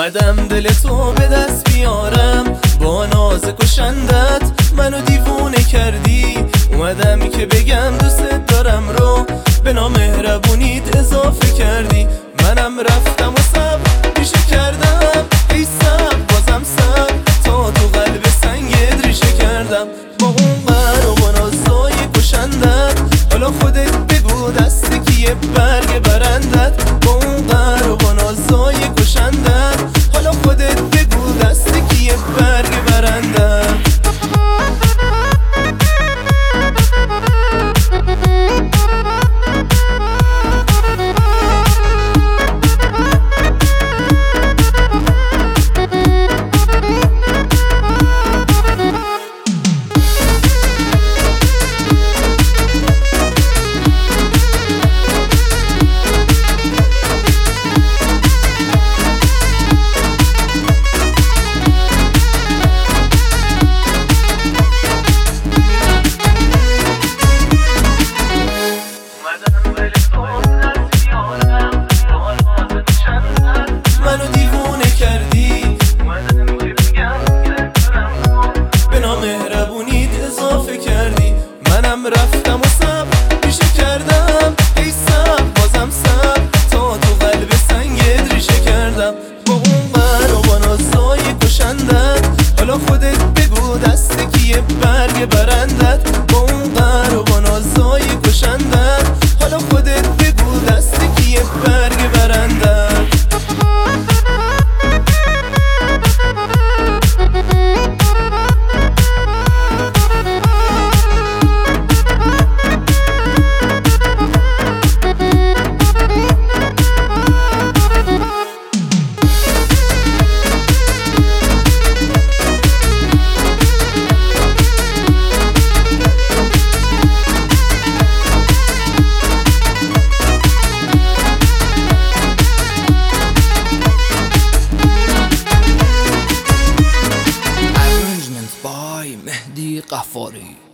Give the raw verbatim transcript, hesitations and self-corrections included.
اومدم دل تو به دست بیارم، با ناز کشندت منو دیوونه کردی. اومدم که بگم دوست دارم رو به نامهربونیت اضافه کردی. منم رفتم و صبر پیشه کردم، ای صبر بازم صبر تا تو قلب سنگت ریشه کردم. با اون قهر و با نازای کشندت حالا خودت بگو دست کیه برگ برندت. با اون قهر و با نازای کشندت حالا خودت بگو دست کیه برگ برندت. منو دیوونه کردی، به نامهربونیت اضافه کردی. منم رفتم و صبر پیشه کردم، ای صبر بازم صبر تا تو قلب سنگت ریشه کردم. با اون قهر و با نازای کشندت حالا خودت بگو دست کیه برگ برندت. با اون قهر و با نازای کشندت حالا خودت بگو دست کیه برگ برندت. مهدی قفاری.